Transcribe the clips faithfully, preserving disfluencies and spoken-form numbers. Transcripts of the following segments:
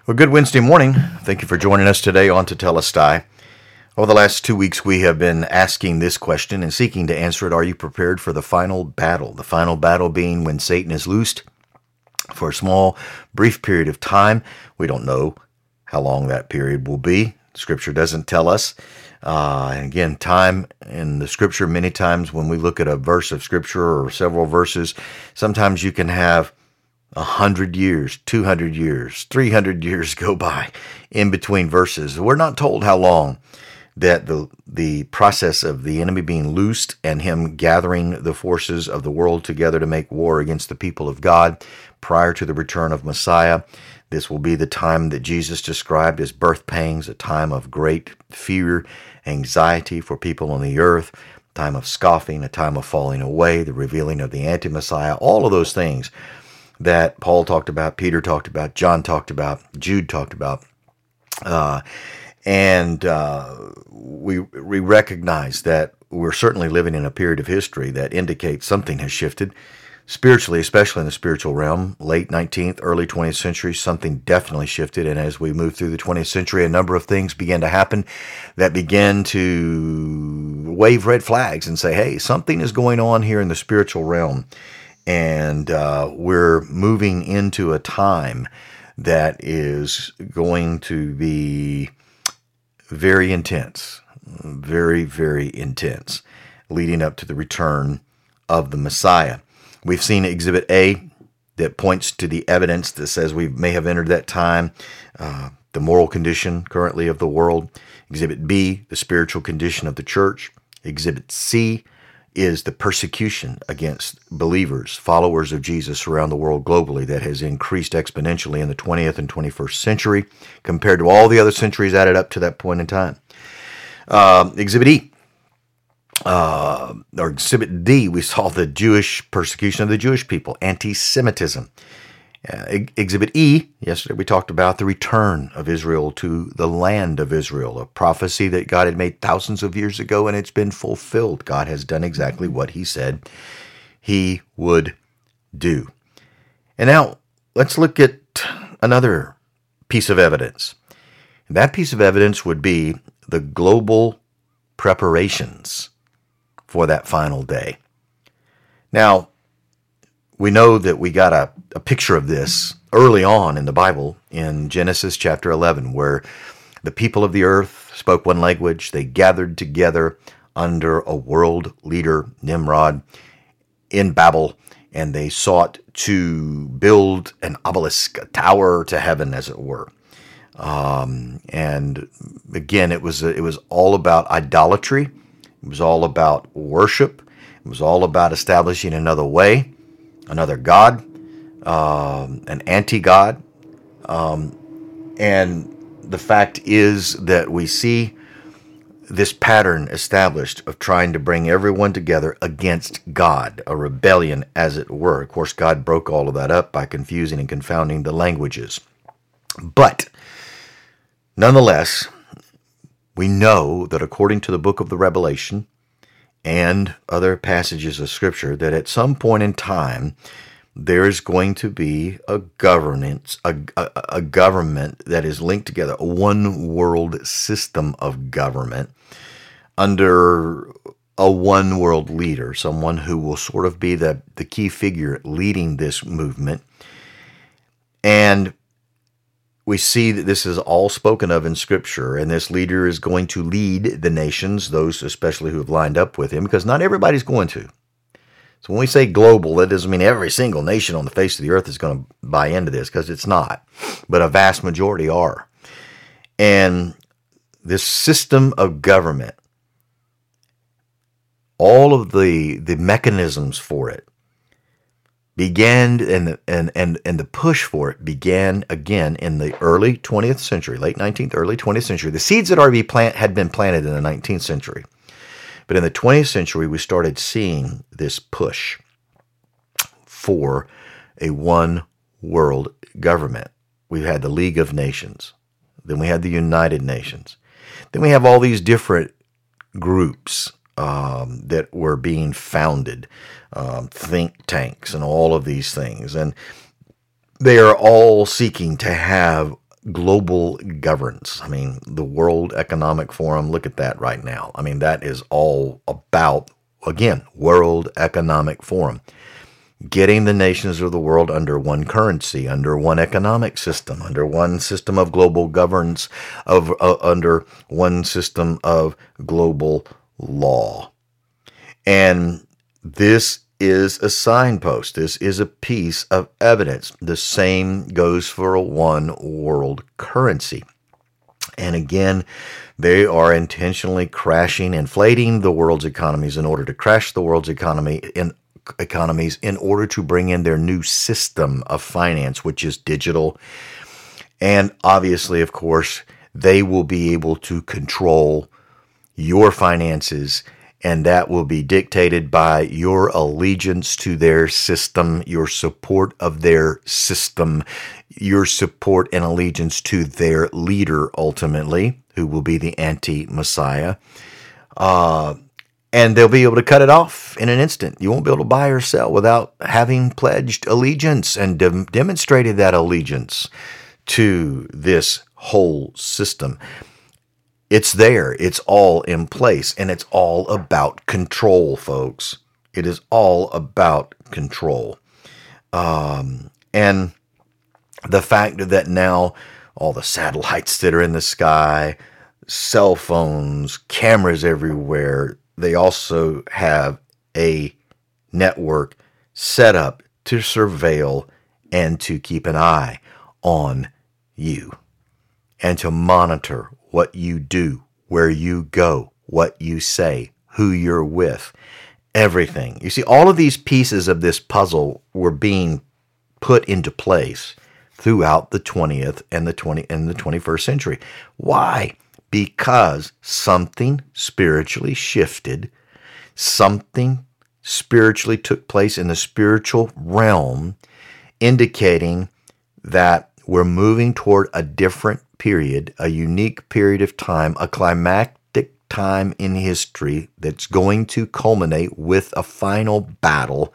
Well, good Wednesday morning. Thank you for joining us today on Tetelestai. Over the last two weeks, we have been asking this question and seeking to answer it. Are you prepared for the final battle? The final battle being when Satan is loosed for a small, brief period of time. We don't know how long that period will be. Scripture doesn't tell us. Uh, and again, time in the Scripture, many times when we look at a verse of Scripture or several verses, sometimes you can have A hundred years, two hundred years, three hundred years go by in between verses. We're not told how long that the the process of the enemy being loosed and him gathering the forces of the world together to make war against the people of God prior to the return of Messiah. This will be the time that Jesus described as birth pangs, a time of great fear, anxiety for people on the earth, a time of scoffing, a time of falling away, the revealing of the anti-Messiah, all of those things that Paul talked about, Peter talked about, John talked about, Jude talked about. Uh, and uh, we, we recognize that we're certainly living in a period of history that indicates something has shifted spiritually, especially in the spiritual realm. Late nineteenth, early twentieth century, something definitely shifted. And as we move through the twentieth century, a number of things began to happen that began to wave red flags and say, hey, something is going on here in the spiritual realm. And uh, we're moving into a time that is going to be very intense, very, very intense, leading up to the return of the Messiah. We've seen Exhibit A that points to the evidence that says we may have entered that time, uh, the moral condition currently of the world. Exhibit B, the spiritual condition of the church. Exhibit C is the persecution against believers, followers of Jesus around the world globally that has increased exponentially in the twentieth and twenty-first century compared to all the other centuries added up to that point in time. Uh, Exhibit E, uh, or Exhibit D, we saw the Jewish persecution of the Jewish people, anti-Semitism. Uh, Exhibit E, yesterday we talked about the return of Israel to the land of Israel, a prophecy that God had made thousands of years ago, and it's been fulfilled. God has done exactly what he said he would do. And now let's look at another piece of evidence. And that piece of evidence would be the global preparations for that final day. Now, we know that we got a, a picture of this early on in the Bible in Genesis chapter eleven, where the people of the earth spoke one language. They gathered together under a world leader, Nimrod, in Babel, and they sought to build an obelisk, a tower to heaven, as it were. Um, and again, it was it was all about idolatry. It was all about worship. It was all about establishing another way, another god, um, an anti-god. Um, and the fact is that we see this pattern established of trying to bring everyone together against God, a rebellion, as it were. Of course, God broke all of that up by confusing and confounding the languages. But nonetheless, we know that according to the book of the Revelation and other passages of Scripture, that at some point in time, there is going to be a governance, a, a, a government that is linked together, a one world system of government under a one world leader, someone who will sort of be the, the key figure leading this movement. And we see that this is all spoken of in Scripture, and this leader is going to lead the nations, those especially who have lined up with him, because not everybody's going to. So when we say global, that doesn't mean every single nation on the face of the earth is going to buy into this, because it's not. But a vast majority are. And this system of government, all of the, the mechanisms for it, began, and the, and, and, and the push for it began again in the early twentieth century, late nineteenth, early twentieth century. The seeds that already plant had been planted in the nineteenth century. But in the twentieth century, we started seeing this push for a one world government. We had the League of Nations. Then we had the United Nations. Then we have all these different groups um, that were being founded, um, think tanks and all of these things. And they are all seeking to have global governance. I mean, the World Economic Forum, look at that right now. I mean, that is all about, again, World Economic Forum. Getting the nations of the world under one currency, under one economic system, under one system of global governance, of uh, under one system of global law. And this is a signpost. This is a piece of evidence. The same goes for a one world currency. And again, they are intentionally crashing, inflating the world's economies in order to crash the world's economy in economies in order to bring in their new system of finance, which is digital. And obviously, of course, they will be able to control your finances, and that will be dictated by your allegiance to their system, your support of their system, your support and allegiance to their leader, ultimately, who will be the anti-Messiah. Uh, And they'll be able to cut it off in an instant. You won't be able to buy or sell without having pledged allegiance and de- demonstrated that allegiance to this whole system. It's there. It's all in place. And it's all about control, folks. It is all about control. Um, and the fact that now all the satellites that are in the sky, cell phones, cameras everywhere, they also have a network set up to surveil and to keep an eye on you and to monitor what you do, where you go, what you say, who you're with, everything. You see, all of these pieces of this puzzle were being put into place throughout the twentieth and the twentieth and the twenty-first century. Why? Because something spiritually shifted, something spiritually took place in the spiritual realm, indicating that we're moving toward a different period, a unique period of time, a climactic time in history that's going to culminate with a final battle.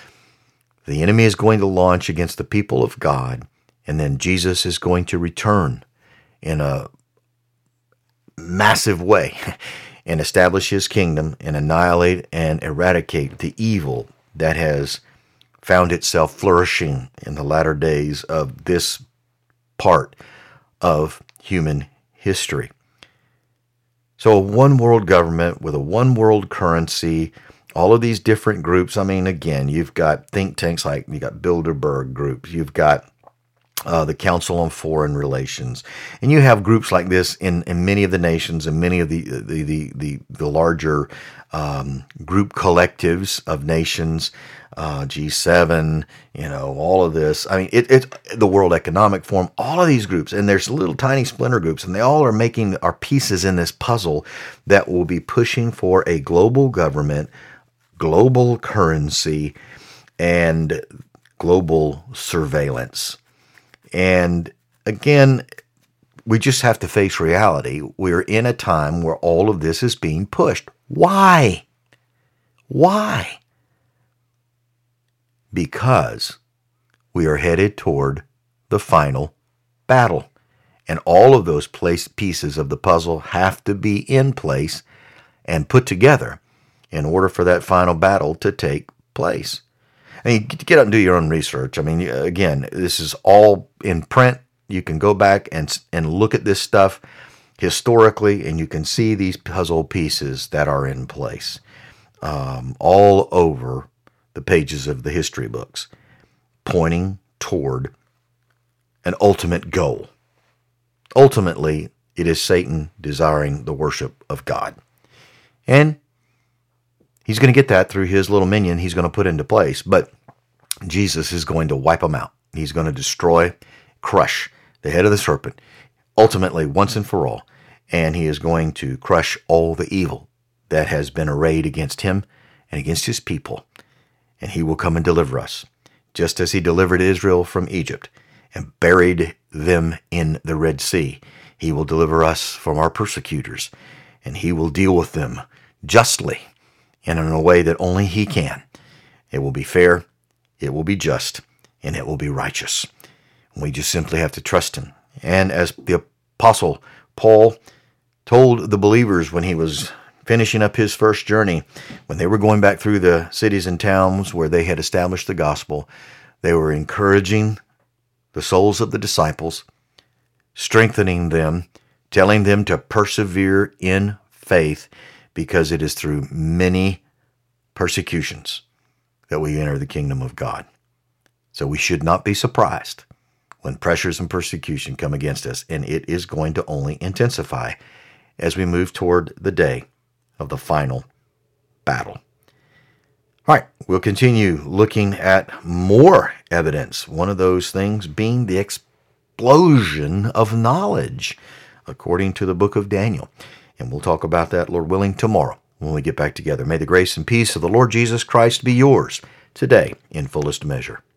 The enemy is going to launch against the people of God, and then Jesus is going to return in a massive way and establish his kingdom and annihilate and eradicate the evil that has found itself flourishing in the latter days of this part of human history. So a one world government with a one world currency, all of these different groups. I mean, again, you've got think tanks like you got Bilderberg groups, you've got Uh, the Council on Foreign Relations, and you have groups like this in, in many of the nations and many of the the the the, the larger um, group collectives of nations, uh, G seven, you know, all of this. I mean, it, it's the World Economic Forum, all of these groups, and there's little tiny splinter groups, and they all are making our pieces in this puzzle that will be pushing for a global government, global currency, and global surveillance. And again, we just have to face reality. We're in a time where all of this is being pushed. Why? Why? Because we are headed toward the final battle. And all of those place pieces of the puzzle have to be in place and put together in order for that final battle to take place. I mean, get out and do your own research. I mean, again, this is all in print. You can go back and and look at this stuff historically, and you can see these puzzle pieces that are in place um, all over the pages of the history books, pointing toward an ultimate goal. Ultimately, it is Satan desiring the worship of God. And he's going to get that through his little minion he's going to put into place. But Jesus is going to wipe them out. He's going to destroy, crush the head of the serpent, ultimately, once and for all. And he is going to crush all the evil that has been arrayed against him and against his people. And he will come and deliver us, just as he delivered Israel from Egypt and buried them in the Red Sea. He will deliver us from our persecutors, and he will deal with them justly and in a way that only he can. It will be fair, it will be just, and it will be righteous. We just simply have to trust him And as the Apostle Paul told the believers when he was finishing up his first journey, when they were going back through the cities and towns where they had established the gospel, they were encouraging the souls of the disciples, strengthening them, telling them to persevere in faith, because it is through many persecutions that we enter the kingdom of God. So we should not be surprised when pressures and persecution come against us, and it is going to only intensify as we move toward the day of the final battle. All right, we'll continue looking at more evidence, one of those things being the explosion of knowledge, according to the book of Daniel. And we'll talk about that, Lord willing, tomorrow when we get back together. May the grace and peace of the Lord Jesus Christ be yours today in fullest measure.